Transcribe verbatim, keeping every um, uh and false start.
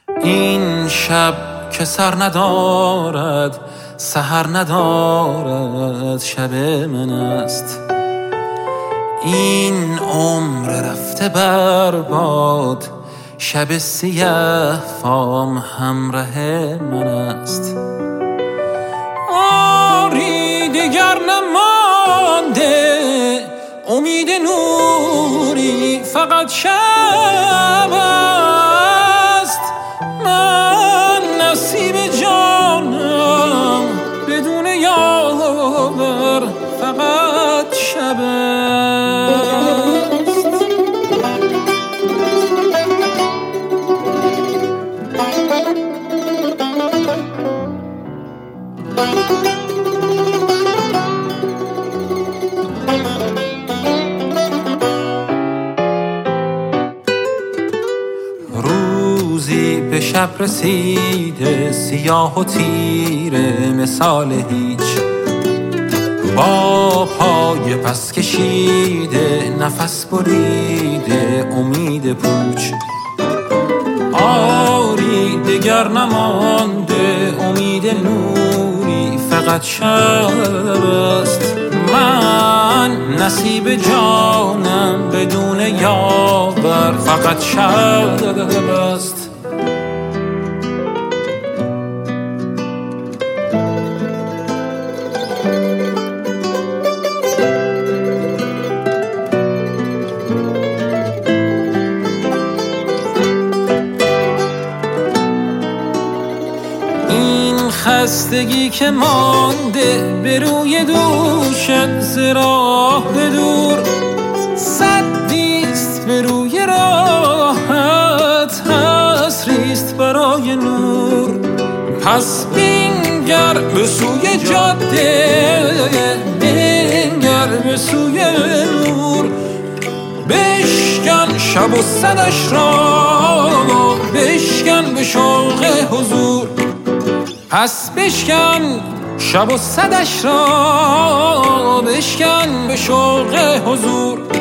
این شب که سر ندارد سحر ندارد شب من است. این عمر رفته برباد شب سیاه فام همراه من است. آری دیگر نمانده امید نوری فقط شب است. من نصیب جانم بدون یاور فقط شب است. روزی به شب رسیده سیاه و تیره مثال هیچ، با پای پس کشیده نفس بریده امید پوچ. آری دگر نمانده امید نوری فقط شب است. من نصیب جانم بدون یاور فقط شب است. خستگی که مانده به روی دوشت ز راه دور، سدیست به روی راحت حسریست برای نور. پس بنگر به سوی جاده بنگر به سوی نور، بشکن شب و صدش را بشکن به شوق حضور. پس بشکن شب و صدش را بشکن به شوق حضور.